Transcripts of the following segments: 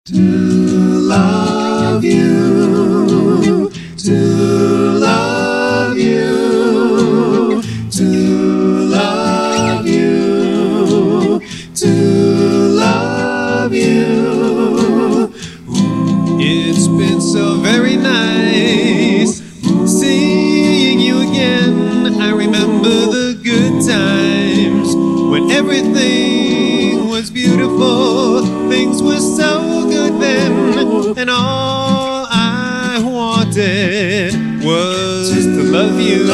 To love you, to love you, to love you, to love you. It's been so very nice seeing you again. I remember the good times when everything was beautiful. Things were so good then, and all I wanted was to love you,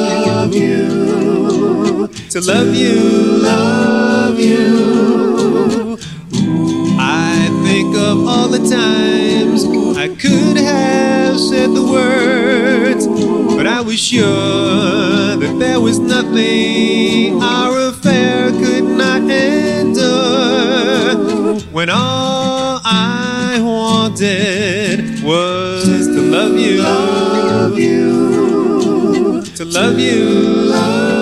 to love you. I think of all the times I could have said the words, but I was sure that there was nothing our affair could not endure, when all I wanted was to love you, to love you.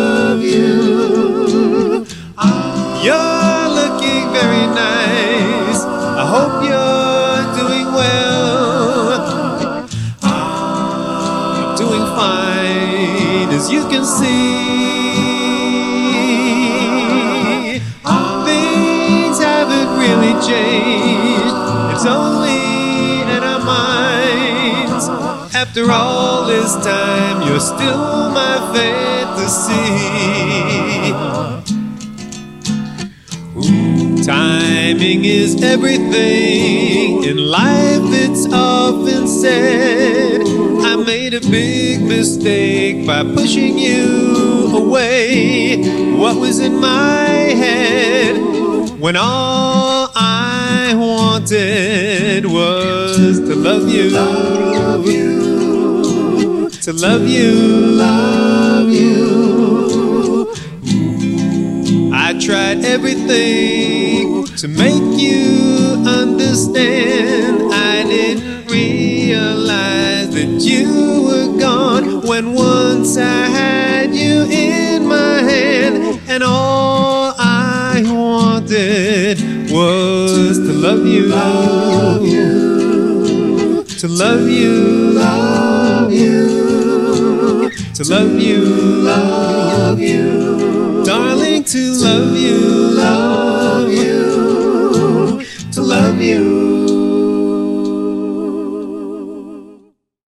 You're looking very nice. I hope you're doing well. I'm doing fine, as you can see. Things haven't really changed. It's only in our minds. After all this time, you're still my fantasy. Timing is everything in life, it's often said. I made a big mistake by pushing you away. What was in my head when all I wanted was to love you, to love you. I tried everything to make you understand. I didn't realize that you were gone when once I had you in my hand, and all I wanted was to love you, to love you, to love you, darling, to love you, to love you.